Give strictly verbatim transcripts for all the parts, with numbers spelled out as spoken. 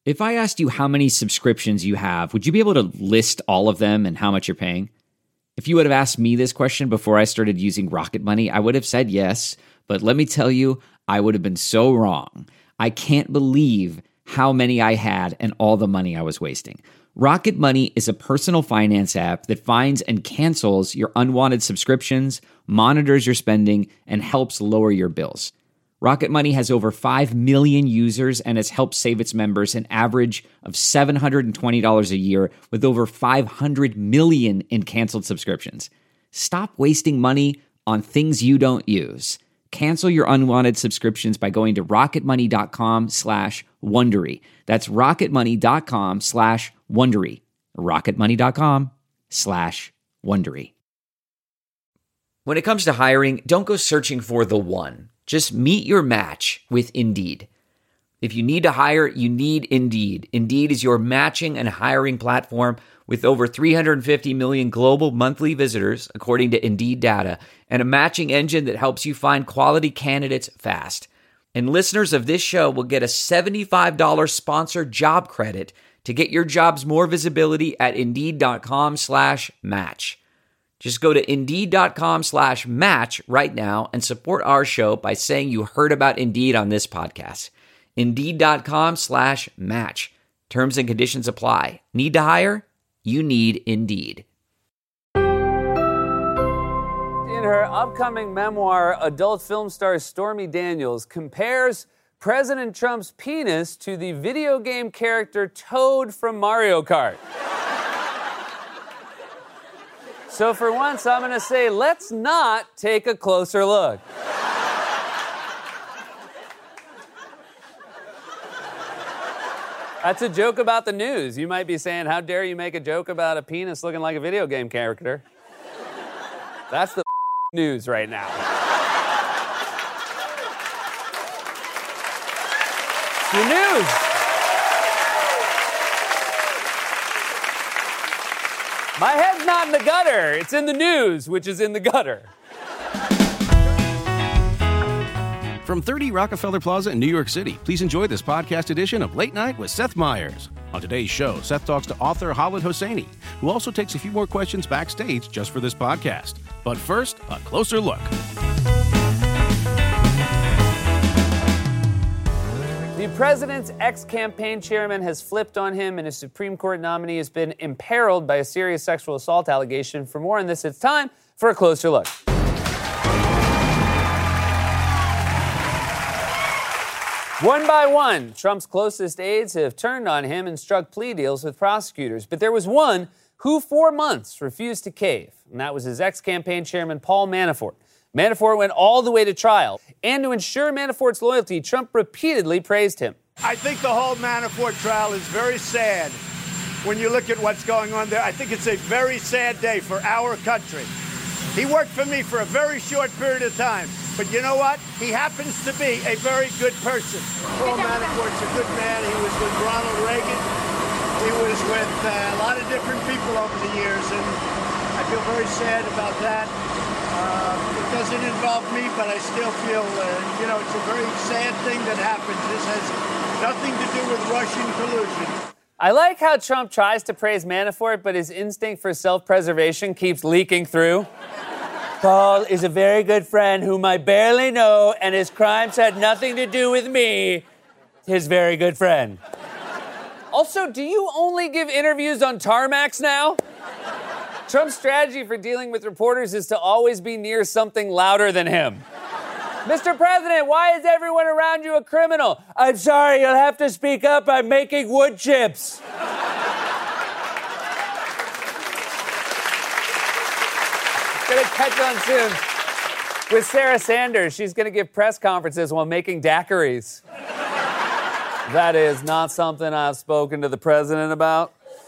If I asked you how many subscriptions you have, would you be able to list all of them and how much you're paying? If you would have asked me this question before I started using Rocket Money, I would have said yes, but let me tell you, I would have been so wrong. I can't believe how many I had and all the money I was wasting. Rocket Money is a personal finance app that finds and cancels your unwanted subscriptions, monitors your spending, and helps lower your bills. Rocket Money has over five million users and has helped save its members an average of seven hundred twenty dollars a year with over five hundred million in canceled subscriptions. Stop wasting money on things you don't use. Cancel your unwanted subscriptions by going to rocketmoney.com slash Wondery. That's rocketmoney.com slash Wondery. rocketmoney.com slash Wondery. When it comes to hiring, don't go searching for the one. Just meet your match with Indeed. If you need to hire, you need Indeed. Indeed is your matching and hiring platform with over three hundred fifty million global monthly visitors, according to Indeed data, and a matching engine that helps you find quality candidates fast. And listeners of this show will get a seventy-five dollars sponsored job credit to get your jobs more visibility at Indeed.com slash match. Just go to Indeed.com slash match right now and support our show by saying you heard about Indeed on this podcast. Indeed.com slash match. Terms and conditions apply. Need to hire? You need Indeed. In her upcoming memoir, adult film star Stormy Daniels compares President Trump's penis to the video game character Toad from Mario Kart. So for once, I'm going to say, let's not take a closer look. That's a joke about the news. You might be saying, how dare you make a joke about a penis looking like a video game character? That's the news right now. It's the news. My head's not in the gutter. It's in the news, which is in the gutter. From thirty Rockefeller Plaza in New York City, please enjoy this podcast edition of Late Night with Seth Meyers. On today's show, Seth talks to author Khaled Hosseini, who also takes a few more questions backstage just for this podcast. But first, a closer look. The president's ex-campaign chairman has flipped on him, and his Supreme Court nominee has been imperiled by a serious sexual assault allegation. For more on this, it's time for a closer look. One by one, Trump's closest aides have turned on him and struck plea deals with prosecutors. But there was one who, for months, refused to cave, and that was his ex-campaign chairman, Paul Manafort. Manafort went all the way to trial, and to ensure Manafort's loyalty, Trump repeatedly praised him. I think the whole Manafort trial is very sad when you look at what's going on there. I think it's a very sad day for our country. He worked for me for a very short period of time. But you know what? He happens to be a very good person. Paul Manafort's a good man. He was with Ronald Reagan. He was with uh, a lot of different people over the years, and I feel very sad about that. Uh, it doesn't involve me, but I still feel, uh, you know, it's a very sad thing that happens. This has nothing to do with Russian collusion. I like how Trump tries to praise Manafort, but his instinct for self-preservation keeps leaking through. Paul is a very good friend whom I barely know, and his crimes had nothing to do with me, his very good friend. Also, do you only give interviews on tarmacs now? Trump's strategy for dealing with reporters is to always be near something louder than him. Mister President, why is everyone around you a criminal? I'm sorry, you'll have to speak up. I'm making wood chips. Gonna catch on soon with Sarah Sanders. She's gonna give press conferences while making daiquiris. That is not something I've spoken to the president about.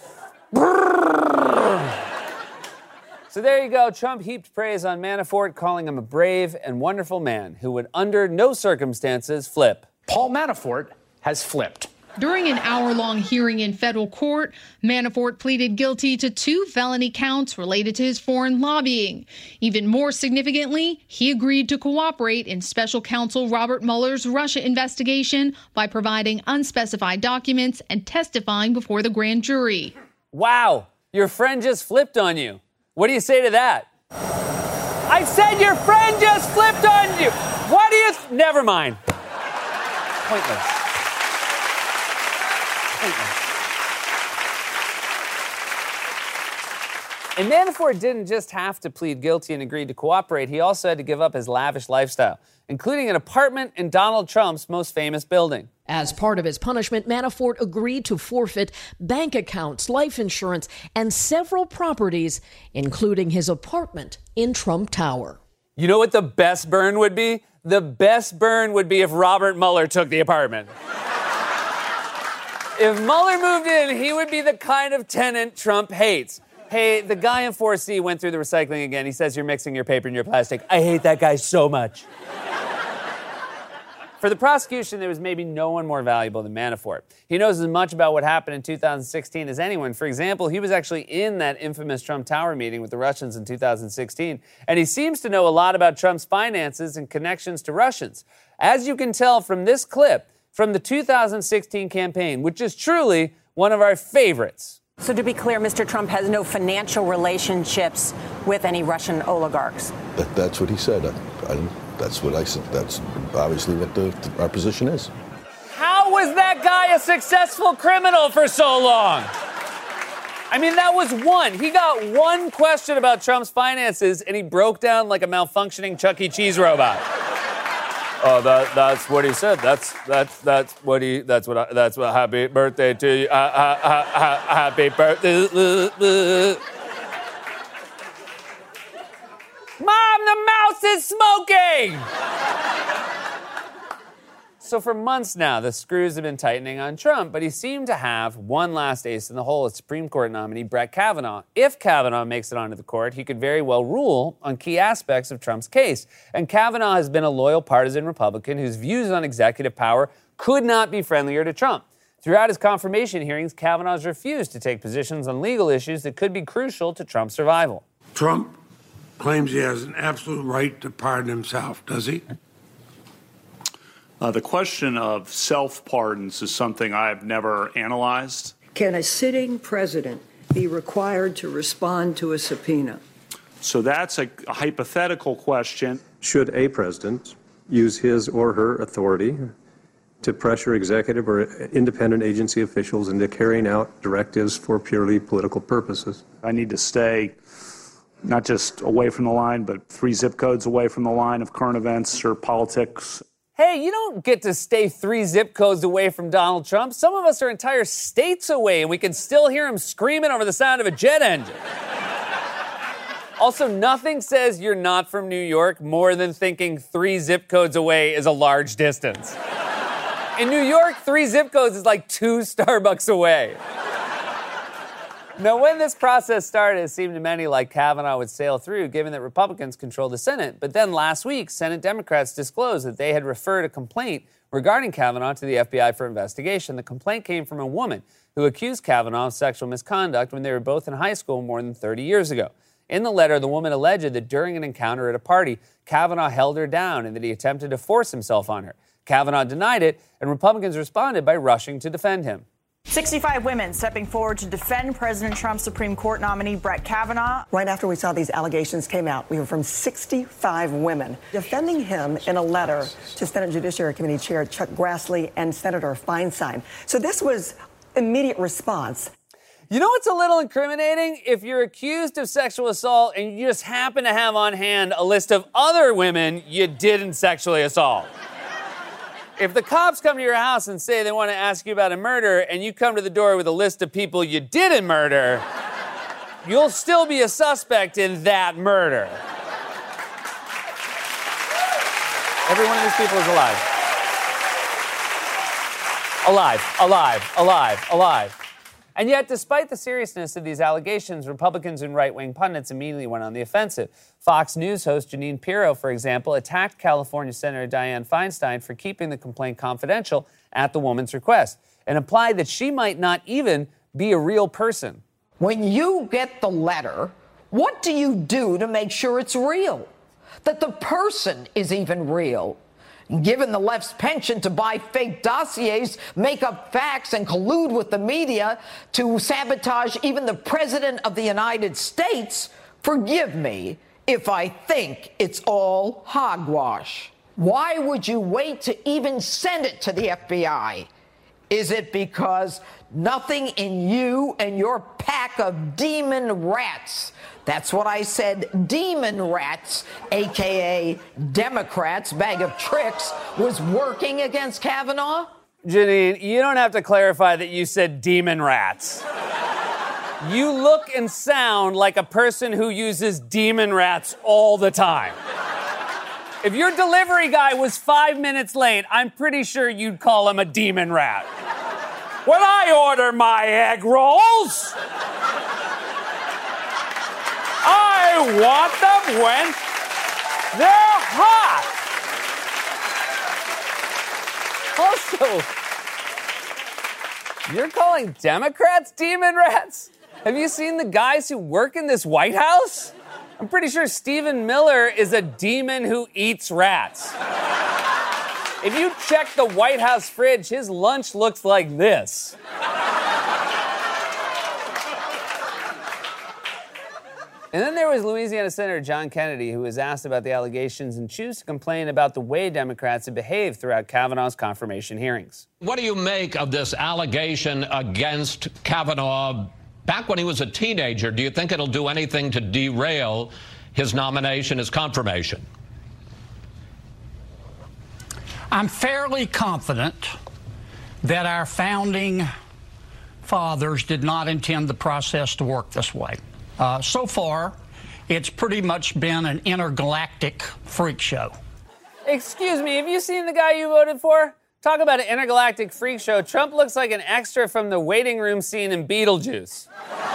So there you go. Trump heaped praise on Manafort, calling him a brave and wonderful man who would under no circumstances flip. Paul Manafort has flipped. During an hour-long hearing in federal court, Manafort pleaded guilty to two felony counts related to his foreign lobbying. Even more significantly, he agreed to cooperate in special counsel Robert Mueller's Russia investigation by providing unspecified documents and testifying before the grand jury. Wow, your friend just flipped on you. What do you say to that? I said your friend just flipped on you. What do you... Th- Never mind. Pointless. And Manafort didn't just have to plead guilty and agree to cooperate. He also had to give up his lavish lifestyle, including an apartment in Donald Trump's most famous building. As part of his punishment, Manafort agreed to forfeit bank accounts, life insurance, and several properties, including his apartment in Trump Tower. You know what the best burn would be? The best burn would be if Robert Mueller took the apartment. If Mueller moved in, he would be the kind of tenant Trump hates. Hey, the guy in four C went through the recycling again. He says you're mixing your paper and your plastic. I hate that guy so much. For the prosecution, there was maybe no one more valuable than Manafort. He knows as much about what happened in two thousand sixteen as anyone. For example, he was actually in that infamous Trump Tower meeting with the Russians in two thousand sixteen, and he seems to know a lot about Trump's finances and connections to Russians. As you can tell from this clip from the two thousand sixteen campaign, which is truly one of our favorites. So to be clear, Mister Trump has no financial relationships with any Russian oligarchs. That, that's what he said. I, I, that's what I said. That's obviously what the, the, our position is. How was that guy a successful criminal for so long? I mean, that was one. He got one question about Trump's finances, and he broke down like a malfunctioning Chuck E. Cheese robot. Oh, that, that's what he said. That's that's that's what he. That's what. I, that's what. Happy birthday to you. Uh, uh, uh, uh, happy birthday. Uh, uh. Mom, the mouse is smoking. So for months now, the screws have been tightening on Trump, but he seemed to have one last ace in the hole, as Supreme Court nominee Brett Kavanaugh. If Kavanaugh makes it onto the court, he could very well rule on key aspects of Trump's case. And Kavanaugh has been a loyal partisan Republican whose views on executive power could not be friendlier to Trump. Throughout his confirmation hearings, Kavanaugh has refused to take positions on legal issues that could be crucial to Trump's survival. Trump claims he has an absolute right to pardon himself, does he? Uh, the question of self-pardons is something I have never analyzed. Can a sitting president be required to respond to a subpoena? So that's a, a hypothetical question. Should a president use his or her authority to pressure executive or independent agency officials into carrying out directives for purely political purposes? I need to stay not just away from the line, but three zip codes away from the line of current events or politics. Hey, you don't get to stay three zip codes away from Donald Trump. Some of us are entire states away, and we can still hear him screaming over the sound of a jet engine. Also, nothing says you're not from New York more than thinking three zip codes away is a large distance. In New York, three zip codes is like two Starbucks away. Now, when this process started, it seemed to many like Kavanaugh would sail through, given that Republicans control the Senate. But then last week, Senate Democrats disclosed that they had referred a complaint regarding Kavanaugh to the F B I for investigation. The complaint came from a woman who accused Kavanaugh of sexual misconduct when they were both in high school more than thirty years ago. In the letter, the woman alleged that during an encounter at a party, Kavanaugh held her down and that he attempted to force himself on her. Kavanaugh denied it, and Republicans responded by rushing to defend him. sixty-five women stepping forward to defend President Trump's Supreme Court nominee Brett Kavanaugh. Right after we saw these allegations came out, we heard from sixty-five women defending him in a letter to Senate Judiciary Committee Chair Chuck Grassley and Senator Feinstein. So this was immediate response. You know what's a little incriminating? If you're accused of sexual assault and you just happen to have on hand a list of other women you didn't sexually assault. If the cops come to your house and say they want to ask you about a murder and you come to the door with a list of people you didn't murder, you'll still be a suspect in that murder. Every one of these people is alive. Alive, alive, alive, alive. And yet, despite the seriousness of these allegations, Republicans and right-wing pundits immediately went on the offensive. Fox News host Jeanine Pirro, for example, attacked California Senator Dianne Feinstein for keeping the complaint confidential at the woman's request. and implied that she might not even be a real person. When you get the letter, what do you do to make sure it's real? That the person is even real? Given the left's penchant to buy fake dossiers, make up facts, and collude with the media to sabotage even the President of the United States, forgive me if I think it's all hogwash. Why would you wait to even send it to the F B I? Is it because nothing in you and your pack of demon rats, that's what I said, demon rats, a k a. Democrats, bag of tricks, was working against Kavanaugh? Janine, you don't have to clarify that you said demon rats. You look and sound like a person who uses demon rats all the time. If your delivery guy was five minutes late, I'm pretty sure you'd call him a demon rat. When I order my egg rolls, I want them when they're hot. Also, you're calling Democrats demon rats? Have you seen the guys who work in this White House? I'm pretty sure Stephen Miller is a demon who eats rats. If you check the White House fridge, his lunch looks like this. And then there was Louisiana Senator John Kennedy, who was asked about the allegations and chose to complain about the way Democrats had behaved throughout Kavanaugh's confirmation hearings. What do you make of this allegation against Kavanaugh back when he was a teenager? Do you think it'll do anything to derail his nomination, his confirmation? I'm fairly confident that our founding fathers did not intend the process to work this way. Uh, so far, it's pretty much been an intergalactic freak show. Excuse me, have you seen the guy you voted for? Talk about an intergalactic freak show. Trump looks like an extra from the waiting room scene in Beetlejuice.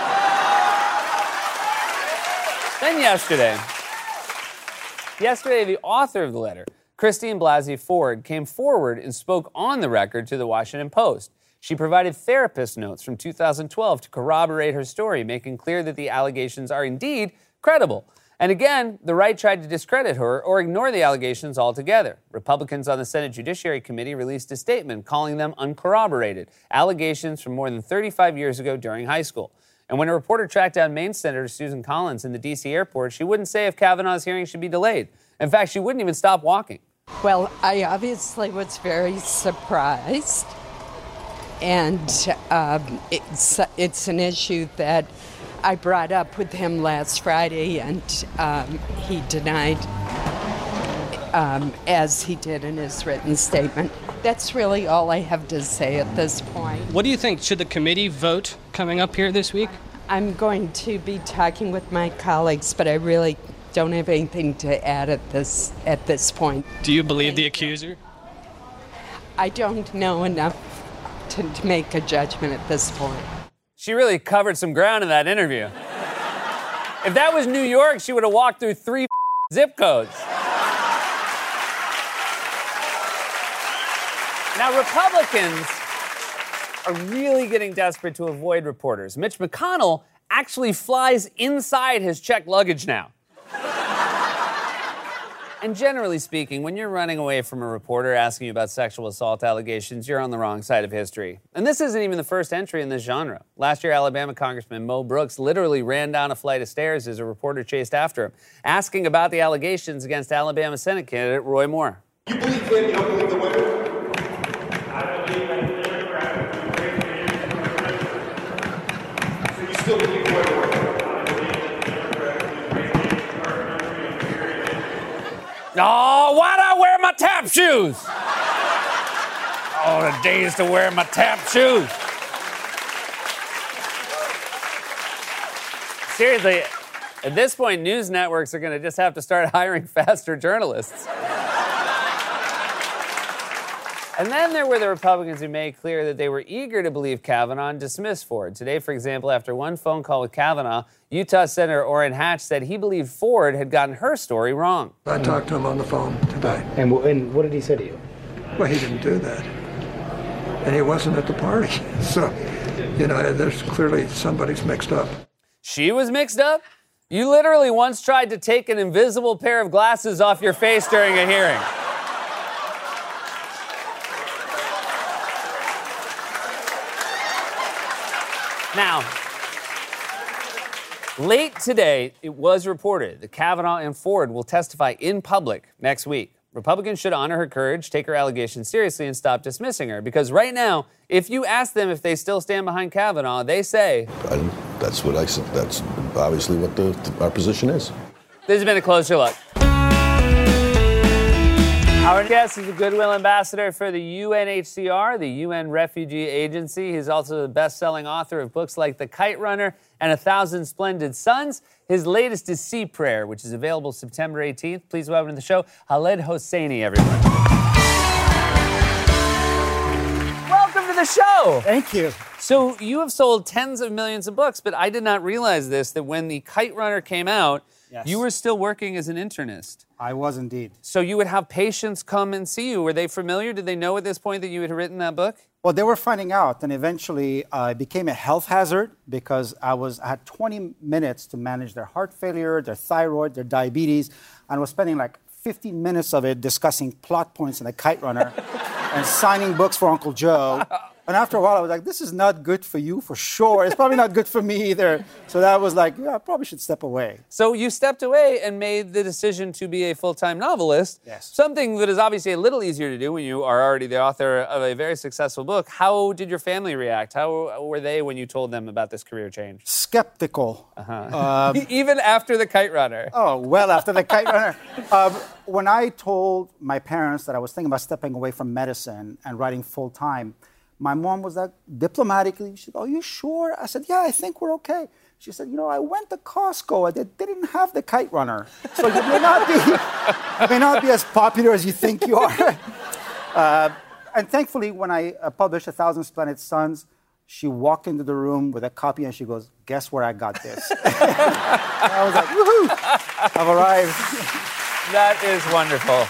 Then yesterday, yesterday, the author of the letter, Christine Blasey Ford, came forward and spoke on the record to the Washington Post. She provided therapist notes from two thousand twelve to corroborate her story, making clear that the allegations are indeed credible. And again, the right tried to discredit her or ignore the allegations altogether. Republicans on the Senate Judiciary Committee released a statement calling them uncorroborated, allegations from more than thirty-five years ago during high school. And when a reporter tracked down Maine Senator Susan Collins in the D C airport, she wouldn't say if Kavanaugh's hearing should be delayed. In fact, she wouldn't even stop walking. Well, I obviously was very surprised. And um, it's, it's an issue that I brought up with him last Friday, and um, he denied, um, as he did in his written statement. That's really all I have to say at this point. What do you think? Should the committee vote coming up here this week? I'm going to be talking with my colleagues, but I really don't have anything to add at this at this point. Do you believe the accuser? I don't know enough to, to make a judgment at this point. She really covered some ground in that interview. If that was New York, she would have walked through three zip codes. Now, Republicans are really getting desperate to avoid reporters. Mitch McConnell actually flies inside his checked luggage now. And generally speaking, when you're running away from a reporter asking you about sexual assault allegations, you're on the wrong side of history. And this isn't even the first entry in this genre. Last year, Alabama Congressman Mo Brooks literally ran down a flight of stairs as a reporter chased after him, asking about the allegations against Alabama Senate candidate Roy Moore. You believe him, you don't believe the women? I believe that the Democrats will be great. So you still believe Roy Moore? Oh, why'd I wear my tap shoes? Oh, the days to wear my tap shoes. Seriously, at this point, news networks are going to just have to start hiring faster journalists. And then there were the Republicans who made clear that they were eager to believe Kavanaugh and dismiss Ford. Today, for example, after one phone call with Kavanaugh, Utah Senator Orrin Hatch said he believed Ford had gotten her story wrong. I talked to him on the phone today. And, and what did he say to you? Well, he didn't do that. and he wasn't at the party. So, you know, there's clearly somebody's mixed up. She was mixed up? You literally once tried to take an invisible pair of glasses off your face during a hearing. Now, late today, it was reported that Kavanaugh and Ford will testify in public next week. Republicans should honor her courage, take her allegations seriously, and stop dismissing her. Because right now, if you ask them if they still stand behind Kavanaugh, they say... I, that's what I said. That's obviously what the, the, our position is. This has been A Closer Look. Our guest is a Goodwill Ambassador for the U N H C R, the U N Refugee Agency. He's also the best-selling author of books like The Kite Runner and A Thousand Splendid Suns. His latest is Sea Prayer, which is available September eighteenth. Please welcome to the show, Khaled Hosseini, everyone. Welcome to the show. Thank you. So you have sold tens of millions of books, but I did not realize this, that when The Kite Runner came out, yes. you were still working as an internist. I was indeed. So you would have patients come and see you. Were they familiar? Did they know at this point that you had written that book? Well, they were finding out, and eventually uh, it became a health hazard because I was I had twenty minutes to manage their heart failure, their thyroid, their diabetes, and I was spending like fifteen minutes of it discussing plot points in The Kite Runner and signing books for Uncle Joe. And after a while, I was like, this is not good for you for sure. It's probably not good for me either. So that was like, yeah, I probably should step away. So you stepped away and made the decision to be a full-time novelist. Yes. Something that is obviously a little easier to do when you are already the author of a very successful book. How did your family react? How were they when you told them about this career change? Skeptical. Uh-huh. Um, Even after The Kite Runner. Oh, well, after The Kite Runner. Um, when I told my parents that I was thinking about stepping away from medicine and writing full-time, my mom was like, diplomatically, she said, are you sure? I said, yeah, I think we're okay. She said, you know, I went to Costco and they didn't have The Kite Runner. So you may not be, you may not be as popular as you think you are. uh, and thankfully, when I uh, published A Thousand Splendid Suns, she walked into the room with a copy and she goes, guess where I got this? I was like, woohoo, I've arrived. That is wonderful.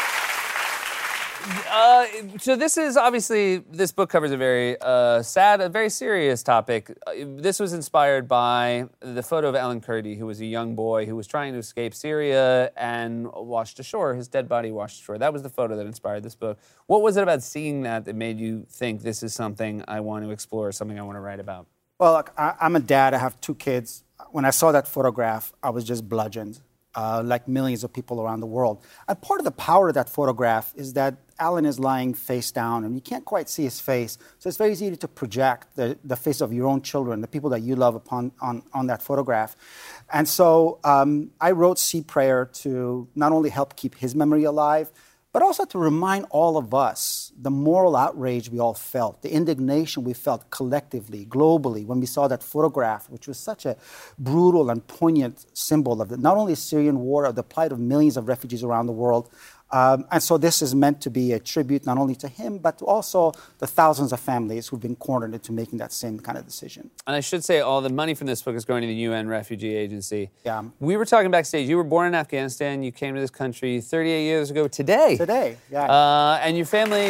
Uh, so this is obviously, this book covers a very uh, sad, a very serious topic. Uh, this was inspired by the photo of Alan Kurdi, who was a young boy who was trying to escape Syria and washed ashore. His dead body washed ashore. That was the photo that inspired this book. What was it about seeing that that made you think this is something I want to explore, something I want to write about? Well, look, I, I'm a dad. I have two kids. When I saw that photograph, I was just bludgeoned. Uh, like millions of people around the world. And part of the power of that photograph is that Alan is lying face down and you can't quite see his face. So it's very easy to project the, the face of your own children, the people that you love upon on, on that photograph. And so um, I wrote Sea Prayer to not only help keep his memory alive, but also to remind all of us the moral outrage we all felt, the indignation we felt collectively, globally, when we saw that photograph, which was such a brutal and poignant symbol of the, not only the Syrian war, of the plight of millions of refugees around the world. Um, and so this is meant to be a tribute not only to him, but to also the thousands of families who've been cornered into making that same kind of decision. And I should say all the money from this book is going to the U N Refugee Agency. Yeah. We were talking backstage. You were born in Afghanistan. You came to this country thirty-eight years ago today. Today, yeah. Uh, and your family...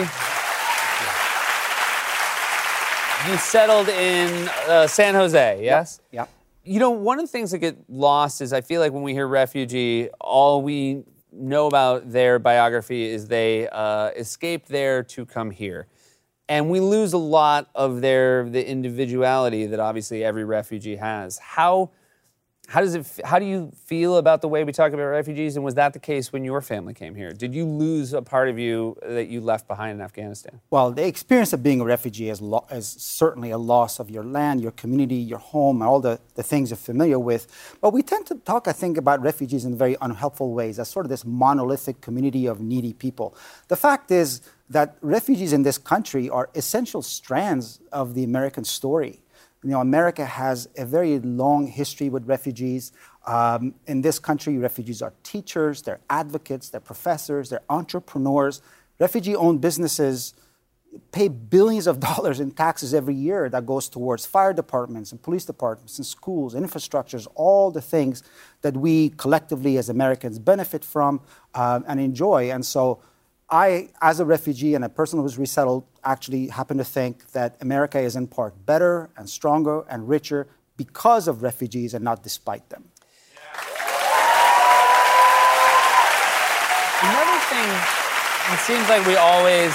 You settled in uh, San Jose, yes? Yeah. Yep. You know, one of the things that get lost is I feel like when we hear refugee, all we know about their biography is they uh, escaped there to come here. And we lose a lot of their the individuality that obviously every refugee has. How how does it how do you feel about the way we talk about refugees, and was that the case when your family came here? Did you lose a part of you that you left behind in Afghanistan? Well, the experience of being a refugee is, lo- is certainly a loss of your land, your community, your home, and all the, the things you're familiar with. But we tend to talk, I think, about refugees in very unhelpful ways, as sort of this monolithic community of needy people. The fact is that refugees in this country are essential strands of the American story. You know, America has a very long history with refugees. Um, in this country, refugees are teachers, they're advocates, they're professors, they're entrepreneurs. Refugee-owned businesses pay billions of dollars in taxes every year that goes towards fire departments and police departments and schools, infrastructures, all the things that we collectively as Americans benefit from um, and enjoy. And so I, as a refugee and a person who's resettled, actually happen to think that America is in part better and stronger and richer because of refugees and not despite them. Another thing, it seems like we always,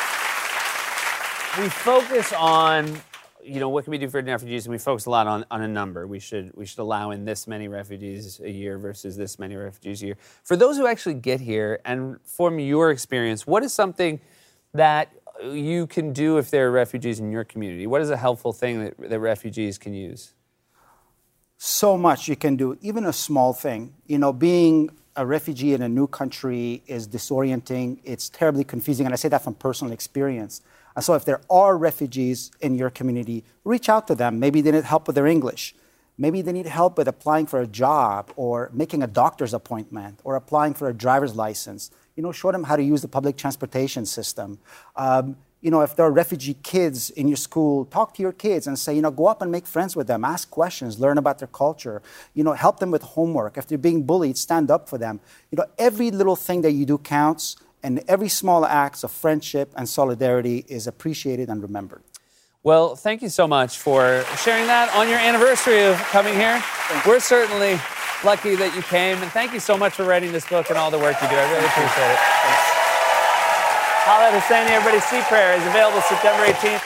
we focus on, you know, what can we do for refugees, and we focus a lot on, on a number. We should we should allow in this many refugees a year versus this many refugees a year. For those who actually get here, and from your experience, what is something that you can do if there are refugees in your community? What is a helpful thing that, that refugees can use? So much you can do, even a small thing. You know, being a refugee in a new country is disorienting. It's terribly confusing, and I say that from personal experience. And so if there are refugees in your community, reach out to them. Maybe they need help with their English. Maybe they need help with applying for a job or making a doctor's appointment or applying for a driver's license. You know, show them how to use the public transportation system. Um, you know, if there are refugee kids in your school, talk to your kids and say, you know, go up and make friends with them, ask questions, learn about their culture, you know, help them with homework. If they're being bullied, stand up for them. You know, every little thing that you do counts. And every small act of friendship and solidarity is appreciated and remembered. Well, thank you so much for sharing that on your anniversary of coming here. We're certainly lucky that you came. And thank you so much for writing this book and all the work you do. I really appreciate it. Thanks. Khaled Hosseini, everybody. Sea Prayer is available September eighteenth.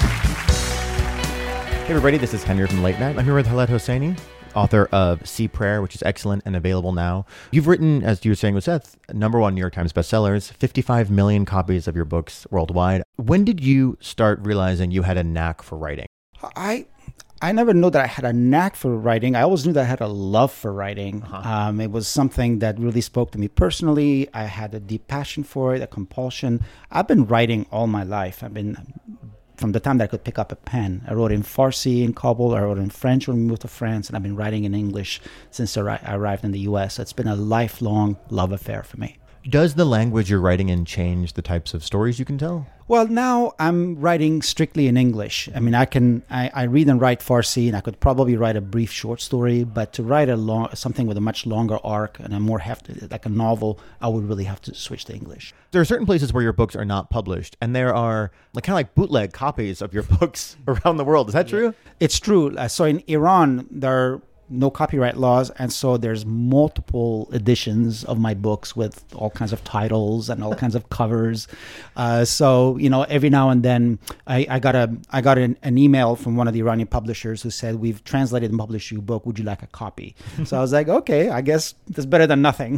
Hey, everybody. This is Henry from Late Night. I'm here with Khaled Hosseini, author of Sea Prayer, which is excellent and available now. You've written, as you were saying with Seth, number one New York Times bestsellers, fifty-five million copies of your books worldwide. When did you start realizing you had a knack for writing? I I never knew that I had a knack for writing. I always knew that I had a love for writing. Uh-huh. Um, it was something that really spoke to me personally. I had a deep passion for it, a compulsion. I've been writing all my life. I've been... From the time that I could pick up a pen. I wrote in Farsi in Kabul, I wrote in French when we moved to France, and I've been writing in English since I arrived in the U S. It's been a lifelong love affair for me. Does the language you're writing in change the types of stories you can tell? Well, now I'm writing strictly in English. I mean, I can I, I read and write Farsi, and I could probably write a brief short story, but to write a long something with a much longer arc and a more hefty, like a novel, I would really have to switch to English. There are certain places where your books are not published, and there are like kind of like bootleg copies of your books around the world. Is that true? It's true. Uh, so in Iran, there are no copyright laws, and so there's multiple editions of my books with all kinds of titles and all kinds of covers. Uh, so you know, every now and then, I, I got a I got an, an email from one of the Iranian publishers who said, "We've translated and published your book. Would you like a copy?" So I was like, "Okay, I guess that's better than nothing."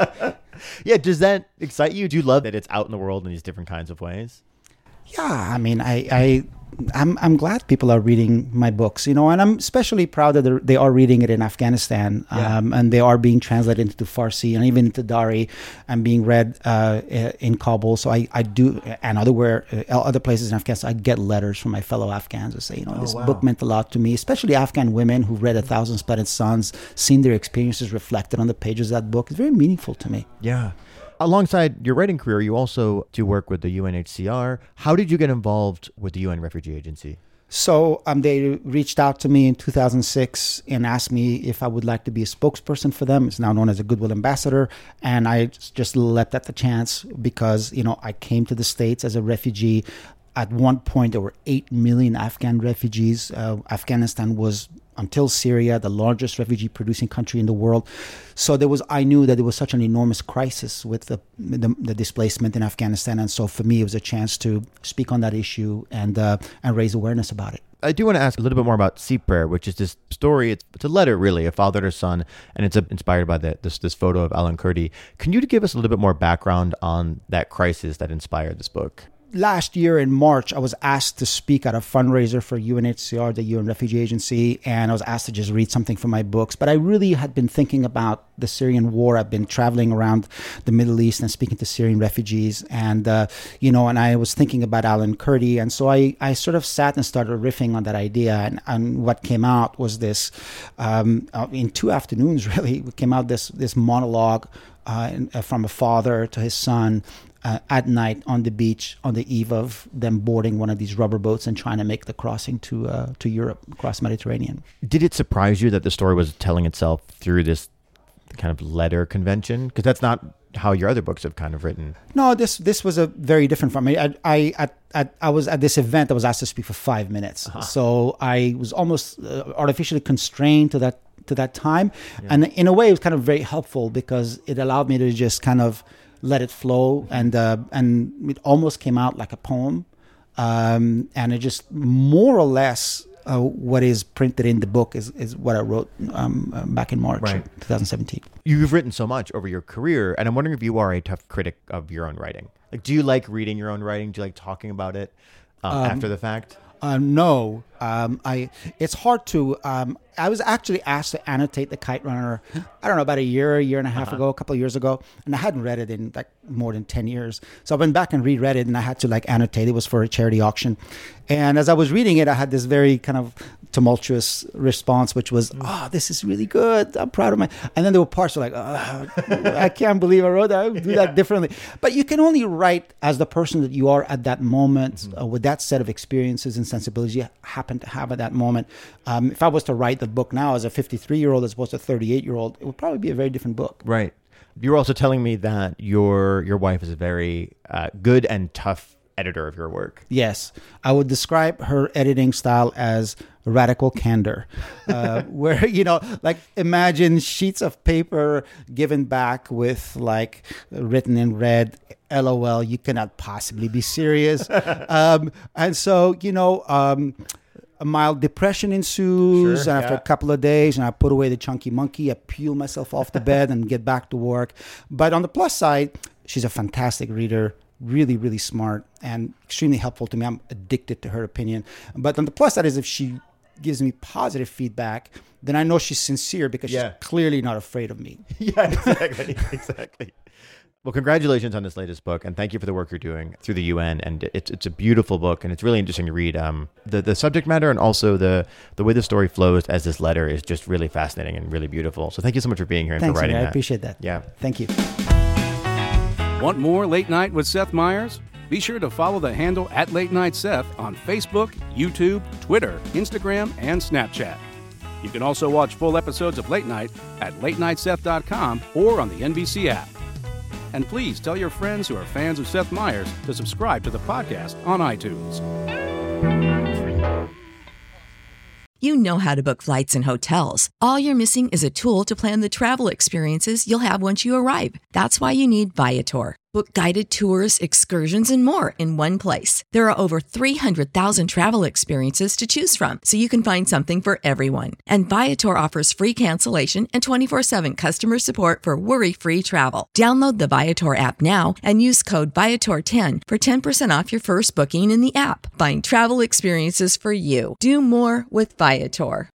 Yeah, does that excite you? Do you love that it's out in the world in these different kinds of ways? Yeah, I mean, I, I, I'm, I'm glad people are reading my books, you know, and I'm especially proud that they're, they are reading it in Afghanistan, yeah. um, and they are being translated into Farsi and even into Dari, and being read uh, in Kabul. So I, I do, and other where, uh, other places in Afghanistan, I get letters from my fellow Afghans who say, you know, oh, this wow. book meant a lot to me, especially Afghan women who read A Thousand Splendid Suns, seen their experiences reflected on the pages of that book. It's very meaningful to me. Yeah. Alongside your writing career, you also do work with the U N H C R. How did you get involved with the U N Refugee Agency? So um, they reached out to me in two thousand six and asked me if I would like to be a spokesperson for them. It's now known as a Goodwill Ambassador. And I just leapt at the chance because, you know, I came to the States as a refugee. At one point, there were eight million Afghan refugees. Uh, Afghanistan was, until Syria, the largest refugee-producing country in the world. So there was, I knew that there was such an enormous crisis with the, the, the displacement in Afghanistan. And so for me, it was a chance to speak on that issue and uh, and raise awareness about it. I do want to ask a little bit more about Sea Prayer, which is this story. It's, it's a letter, really, a father to son, and it's a, inspired by the, this this photo of Alan Kurdi. Can you give us a little bit more background on that crisis that inspired this book? Last year in March, I was asked to speak at a fundraiser for U N H C R, the U N Refugee Agency, and I was asked to just read something from my books. But I really had been thinking about the Syrian war. I've been traveling around the Middle East and speaking to Syrian refugees, and uh, you know, and I was thinking about Alan Kurdi, and so I, I sort of sat and started riffing on that idea, and, and what came out was this. Um, in two afternoons, really, came out this this monologue uh, from a father to his son. Uh, at night on the beach on the eve of them boarding one of these rubber boats and trying to make the crossing to uh, to Europe, across Mediterranean. Did it surprise you that the story was telling itself through this kind of letter convention? Because that's not how your other books have kind of written. No, this this was a very different from me. I I at, at, I was at this event. I was asked to speak for five minutes, uh-huh. so I was almost uh, artificially constrained to that to that time, yeah. and in a way, it was kind of very helpful because it allowed me to just kind of let it flow, mm-hmm. and uh, and it almost came out like a poem, um, and it just more or less. Uh, what is printed in the book is, is what I wrote um, uh, back in March right. twenty seventeen. You've written so much over your career, and I'm wondering if you are a tough critic of your own writing. Like, do you like reading your own writing? Do you like talking about it um, um, after the fact? Uh, no, um, I. It's hard to. Um, I was actually asked to annotate The Kite Runner. I don't know, about a year, a year and a half uh-huh. ago, a couple of years ago, and I hadn't read it in like more than ten years. So I went back and reread it, and I had to like annotate. It was for a charity auction, and as I was reading it, I had this very kind of tumultuous response, which was, "Oh, this is really good. I'm proud of my." And then there were parts were like, oh, "I can't believe I wrote that. I would do yeah. that differently." But you can only write as the person that you are at that moment, mm-hmm. uh, with that set of experiences and sensibilities you happen to have at that moment. Um, if I was to write the book now as a fifty-three-year-old as opposed to a thirty-eight-year-old, it would probably be a very different book. Right. You were also telling me that your your wife is a very uh, good and tough editor of your work. Yes. I would describe her editing style as radical candor, uh, where, you know, like imagine sheets of paper given back with like written in red, LOL, you cannot possibly be serious. um, and so, you know, um, a mild depression ensues, sure, and after yeah. a couple of days, and I put away the chunky monkey, I peel myself off the bed and get back to work. But on the plus side, she's a fantastic reader, really, really smart, and extremely helpful to me. I'm addicted to her opinion. But on the plus side is if she gives me positive feedback, then I know she's sincere because yeah. she's clearly not afraid of me. Yeah, exactly, exactly. Well, congratulations on this latest book, and thank you for the work you're doing through the U N. And it's it's a beautiful book, and it's really interesting to read. Um, the the subject matter and also the the way the story flows as this letter is just really fascinating and really beautiful. So thank you so much for being here and Thanks, for writing man, that. I appreciate that. Yeah, thank you. Want more Late Night with Seth Meyers? Be sure to follow the handle at Late Night Seth on Facebook, YouTube, Twitter, Instagram, and Snapchat. You can also watch full episodes of Late Night at late night seth dot com or on the N B C app. And please tell your friends who are fans of Seth Meyers to subscribe to the podcast on iTunes. You know how to book flights and hotels. All you're missing is a tool to plan the travel experiences you'll have once you arrive. That's why you need Viator. Book guided tours, excursions, and more in one place. There are over three hundred thousand travel experiences to choose from, so you can find something for everyone. And Viator offers free cancellation and twenty-four seven customer support for worry-free travel. Download the Viator app now and use code Viator ten for ten percent off your first booking in the app. Find travel experiences for you. Do more with Viator.